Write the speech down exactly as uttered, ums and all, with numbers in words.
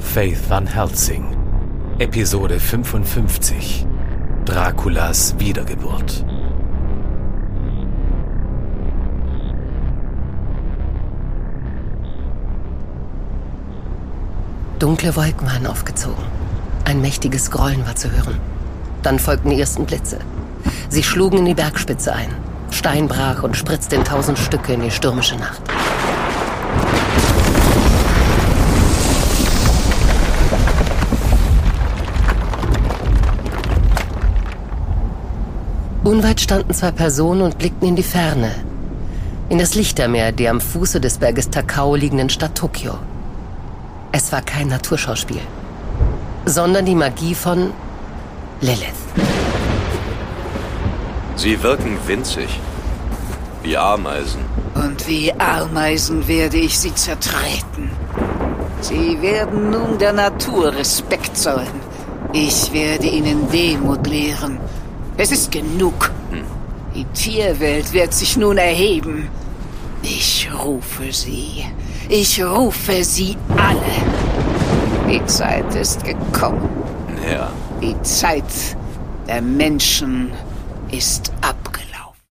Faith Van Helsing. Episode fünfundfünfzig. Draculas Wiedergeburt. Dunkle Wolken waren aufgezogen. Ein mächtiges Grollen war zu hören. Dann folgten die ersten Blitze. Sie schlugen in die Bergspitze ein. Stein brach und spritzte in tausend Stücke in die stürmische Nacht. Unweit standen zwei Personen und blickten in die Ferne. In das Lichtermeer der am Fuße des Berges Takao liegenden Stadt Tokio. Es war kein Naturschauspiel, sondern die Magie von Lilith. Sie wirken winzig, wie Ameisen. Und wie Ameisen werde ich sie zertreten. Sie werden nun der Natur Respekt zollen. Ich werde ihnen Demut lehren. Es ist genug. Hm. Die Tierwelt wird sich nun erheben. Ich rufe sie. Ich rufe sie alle. Die Zeit ist gekommen. Ja. Die Zeit der Menschen ist ab.